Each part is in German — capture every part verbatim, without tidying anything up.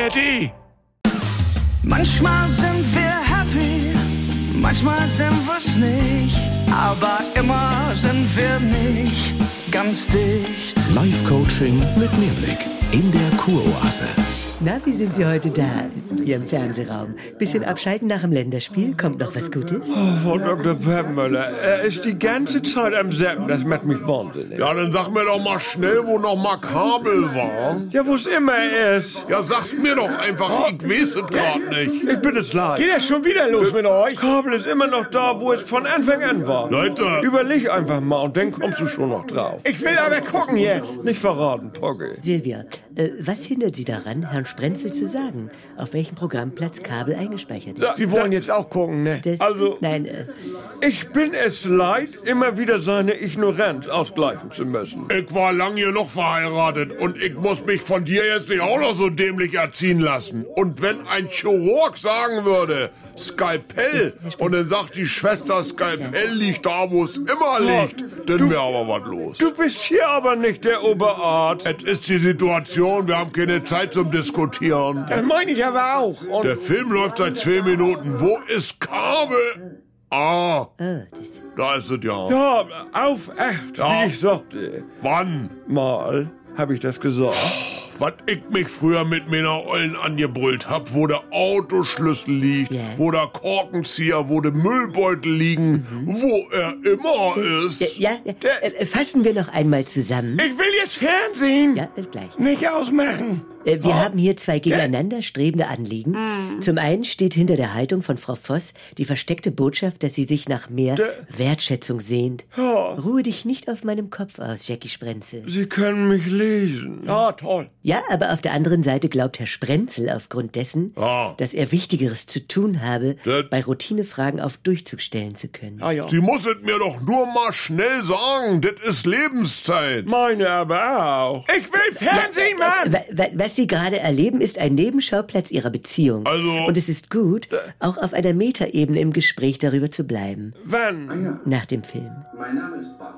R D. Manchmal sind wir happy, manchmal sind wir's nicht, aber immer sind wir nicht ganz dicht. Live-Coaching mit Mehrblick in der Kuroase. Na, wie sind Sie heute da, hier im Fernsehraum? Bisschen abschalten nach dem Länderspiel? Kommt noch was Gutes? Oh, Frau Doktor Peppmüller, er ist die ganze Zeit am Zappen, das macht mich wahnsinnig. Ja, dann sag mir doch mal schnell, wo noch mal Kabel war. Ja, wo es immer ist. Ja, sag's mir doch einfach, ich weiß es grad nicht. Ich bin es leid. Geht das schon wieder los mit euch? Kabel ist immer noch da, wo es von Anfang an war. Leute. Überleg einfach mal und dann kommst du schon noch drauf. Ich will aber gucken jetzt. Nicht verraten, Pogge. Silvia, äh, was hindert Sie daran, Herrn Sprenzel zu sagen, auf welchem Programmplatz Kabel eingespeichert ist? Sie wollen jetzt auch gucken, ne? Das, Also- Nein, äh, Ich bin es leid, immer wieder seine Ignoranz ausgleichen zu müssen. Ich war lang genug verheiratet und ich muss mich von dir jetzt nicht auch noch so dämlich erziehen lassen. Und wenn ein Chirurg sagen würde, Skalpell, und dann sagt die Schwester, Skalpell liegt da, wo es immer liegt, dann wäre aber was los. Du bist hier aber nicht der Oberarzt. Es ist die Situation, wir haben keine Zeit zum Diskutieren. Das meine ich aber auch. Und Der Film läuft seit zwei Minuten. Wo ist Kabel? Ah, oh, das, da ist es ja. Ja, auf echt, Ja. wie ich sagte. Wann? Mal habe ich das gesagt. Was ich mich früher mit meiner Ollen angebrüllt hab, wo der Autoschlüssel liegt, Ja. wo der Korkenzieher, wo der Müllbeutel liegen, wo er immer ist. ja, ja, äh, fassen wir noch einmal zusammen. ich will jetzt Fernsehen. Ja, äh, gleich. Nicht ausmachen. Äh, wir haben hier zwei gegeneinander strebende Anliegen. Zum einen steht hinter der Haltung von Frau Voss die versteckte Botschaft, dass sie sich nach mehr Wertschätzung sehnt. Ruhe dich nicht auf meinem Kopf aus, Jackie Sprenzel. Sie können mich lesen. Ja, toll. Ja, aber auf der anderen Seite glaubt Herr Sprenzel aufgrund dessen, Ja. dass er Wichtigeres zu tun habe, Das- bei Routinefragen auf Durchzug stellen zu können. Ja, ja. Sie muss es mir doch nur mal schnell sagen. Das ist Lebenszeit. Meine aber auch. Ich will Fernsehen, Mann. Wa- wa- Was Sie gerade erleben, ist ein Nebenschauplatz Ihrer Beziehung. Also- Und es ist gut, auch auf einer Metaebene im Gespräch darüber zu bleiben. Wann? Nach dem Film. Mein Name ist Bond.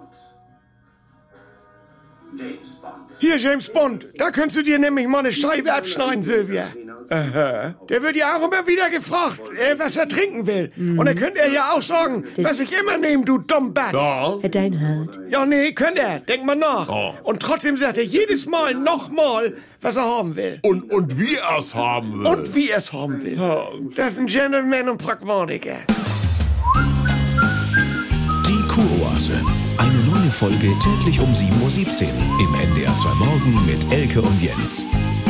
James Bond. Hier, James Bond. Da könntest du dir nämlich mal eine Scheibe abschneiden, Silvia. Aha. Der wird ja auch immer wieder gefragt, äh, was er trinken will. Und dann könnte er ja auch sagen, was ich immer nehme, du Dummbatz. Ja. Herr Deinhardt, Ja, nee, könnte er. Denk mal nach. Ja. Und trotzdem sagt er jedes Mal nochmal, was er haben will. Und, und wie er es haben will. Und wie er es haben will. Das ist ein Gentleman und Pragmatiker. Die Kuroase. Eine neue Folge täglich um sieben Uhr siebzehn im N D R zwei Morgen mit Elke und Jens.